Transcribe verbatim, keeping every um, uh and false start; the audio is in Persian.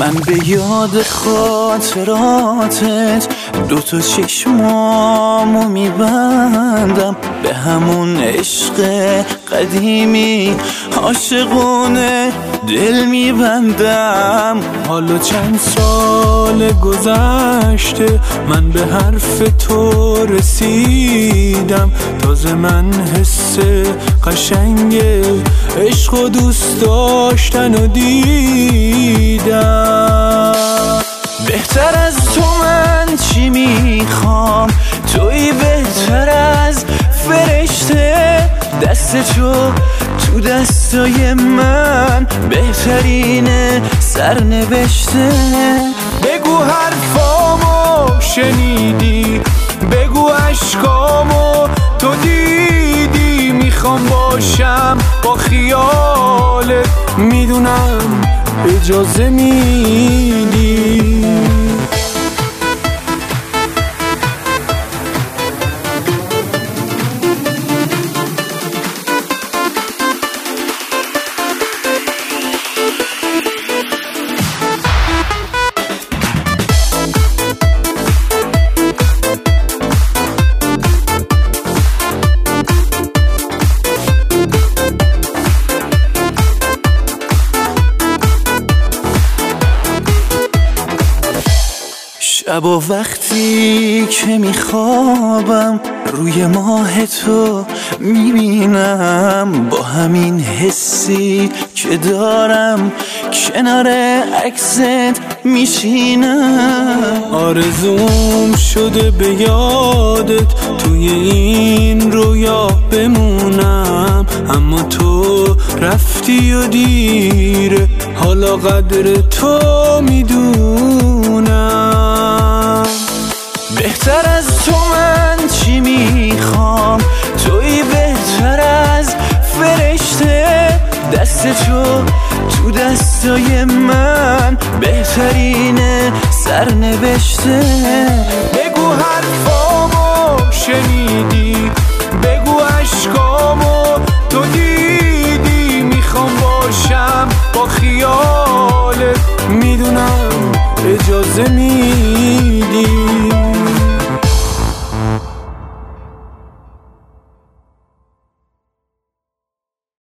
من به یاد خاطراتت دوتا چشمامو میبندم، به همون عشق قدیمی عاشقونه دل میبندم. حالا چند سال گذشته من به حرف تو رسیدم، تازه من حس قشنگ عشق و دوست داشتن و دیدم. بهتر از تو من چی میخوام، توی بهتر از فرشته، دست تو تو دستای من بهترین سرنوشته. بگو حرفامو شنیدی، بگو عشقامو تو دیدی، میخوام باشم با خیالت، میدونم اجازه میدی. شبا وقتی که میخوابم روی ماه تو میبینم، با همین حسی که دارم کنار عکست میشینم. آرزوم شده به یادت توی این رویا بمونم، اما تو رفتی و دیره، حالا قدر تو میدونم. بهتر از تو من چی میخوام، توی بهتر از فرشته، دست تو تو دستای من بهترین سرنوشته. بگو حرفامو شنیدی، بگو عشقامو تو دیدی، میخوام باشم با خیالت، میدونم اجازه می